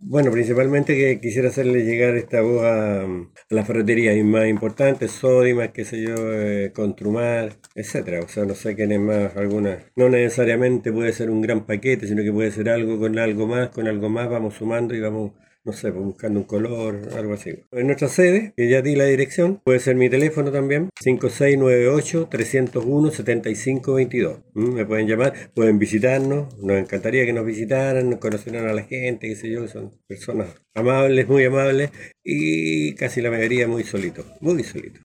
Bueno, principalmente que quisiera hacerle llegar esta voz a las ferreterías más importantes, Sodimac, qué sé yo, Contrumar, etcétera. O sea, no sé quién es más, alguna. No necesariamente puede ser un gran paquete, sino que puede ser algo con algo más, vamos sumando y vamos, no sé, pues, buscando un color, algo así. En nuestra sede, que ya di la dirección, puede ser mi teléfono también, 5698-301-7522. Me pueden llamar, pueden visitarnos, nos encantaría que nos visitaran, nos conocieran a la gente, qué sé yo, que son personas amables, muy amables, y casi la mayoría muy solitos, muy solitos.